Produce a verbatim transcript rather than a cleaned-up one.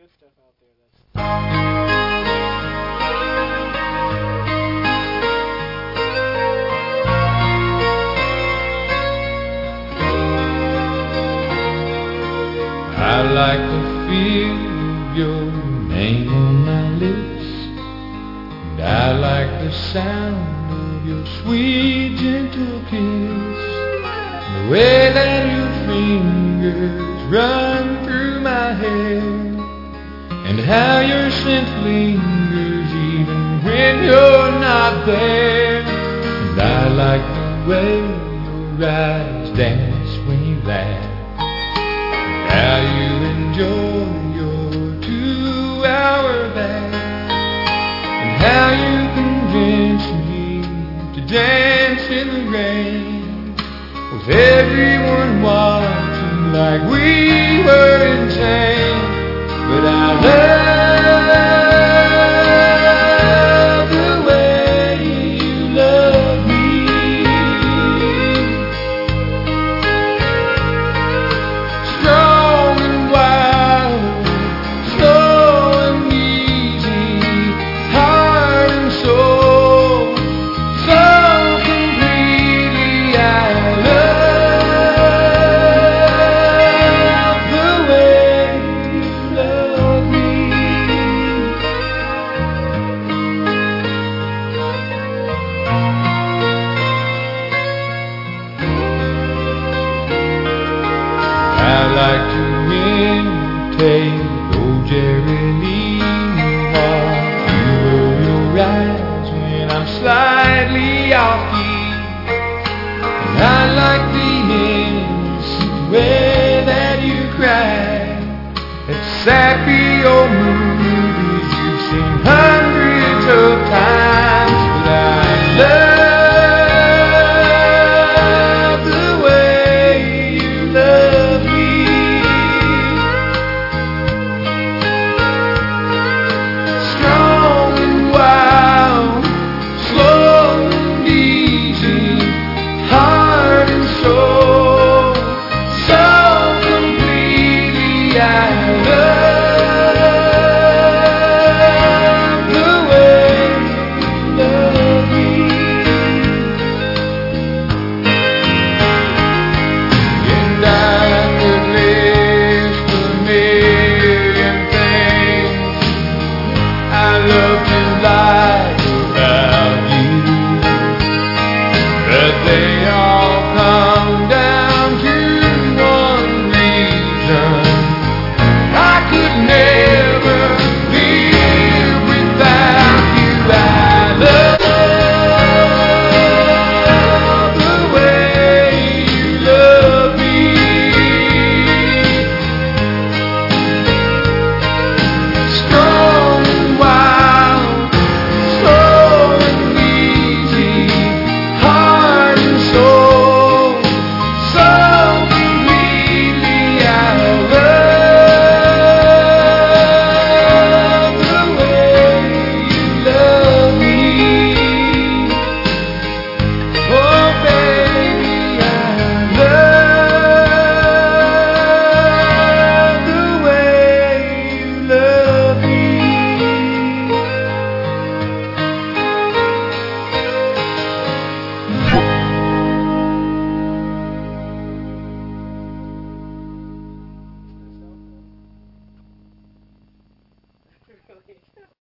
good stuff out there. That's I like the feel of your name on my lips, and I like the sound of your sweet gentle kiss, and the way that your fingers run through my hair, and how your scent lingers even when you're not there. And I like the way your eyes dance when you laugh, how you enjoy your two-hour bath, and how you convince me to dance in the rain, with everyone watching like we were insane. But I love the way you love me, strong and wild, slow and easy, heart and soul, so completely. I love the way you love me. I like to imitate old Jerry Lee Lewis. You roll your eyes when I'm slightly off key, and I like the innocent way that you cry at sappy old movies you've seen hundreds of times. But I love the way you love me, strong and wild, slow and easy, heart and soul, so completely. I love the way you love me. And I could list a million things I love to like about you, but they all come down to one reason: I could never live without you. I love the way you love me, strong and wild, slow and easy, heart and soul, so completely. I love the way you love me. Oh baby, I love the way you love me. really.